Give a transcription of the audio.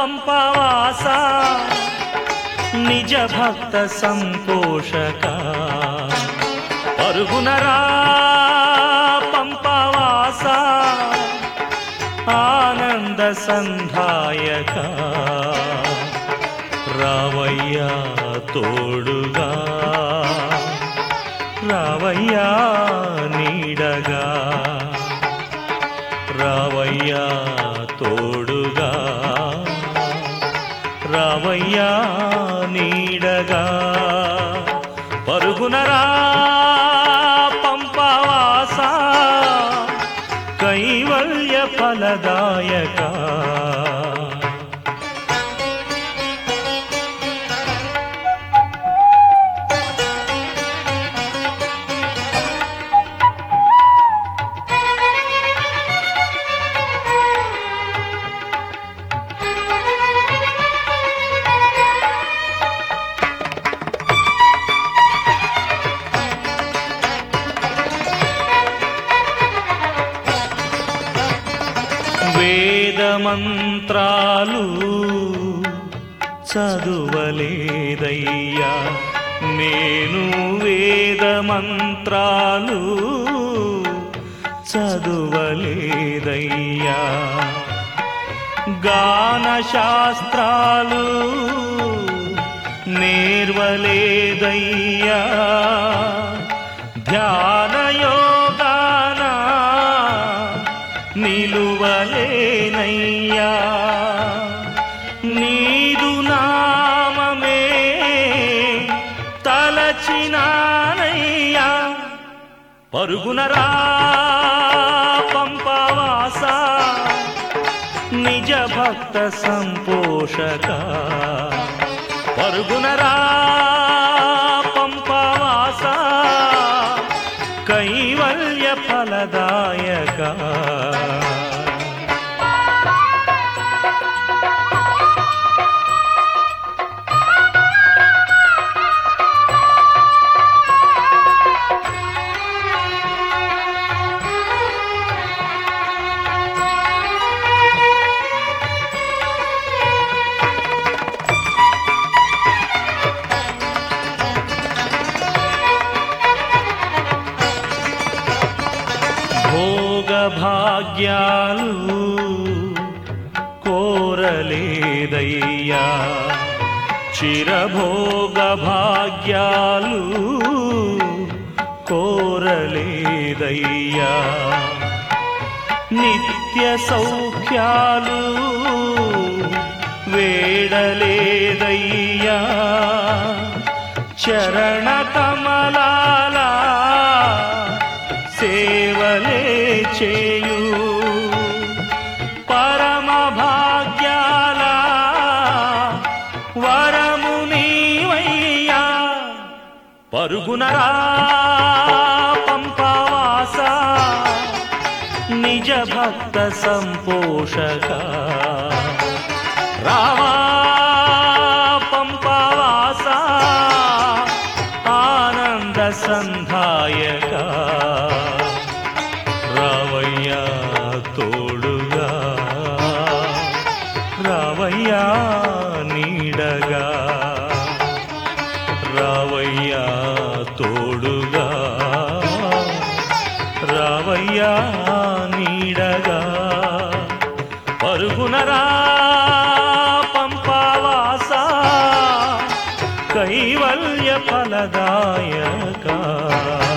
పంపవాస నిజ భక్త సంపోషక పరుగునరా పంపవాస ఆనంద సంధాయక రావయ్యా తోడుగా రావయ్యా నీడగా రావయ్యా తోడుగా రావయ్యా నీడగా పరుగునరా పంపవాస కైవల్య ఫలదాయక వేదమంత్రాలు చదువలేదయ్యా నేను వేదమంత్రాలు చదువలేదయ్యా గానశాస్త్రాలు నేర్వలేదయ్యా ధ్యానయోగాన నిలువలేనయ్యా నీదు నామమే తలచినానయ్యా పరుగునరా పంపవాస నిజ భక్త సంపోషక పరుగునరా పంపవాస కైవల్య ఫలదాయక భోగభాగ్యాలు కోరలేదయ్యా చిరభోగ భాగ్యాలు కోరలేదయ్యా నిత్య సౌఖ్యాలు వేడలేదయ్యా చరణ కమలాల సేవలే చేయు పరమ భాగ్యాల వరము నీవయ్యా పరుగునరా పంపవాస నిజ భక్త సంపోషక రావా పంపవాస ఆనంద సంధాయక రావయ్యా తోడుగా రావయ్యా నీడగా రావయ్యా తోడుగా రావయ్యా నీడగా పరుగునరా పంపవాస కైవల్య ఫలదాయక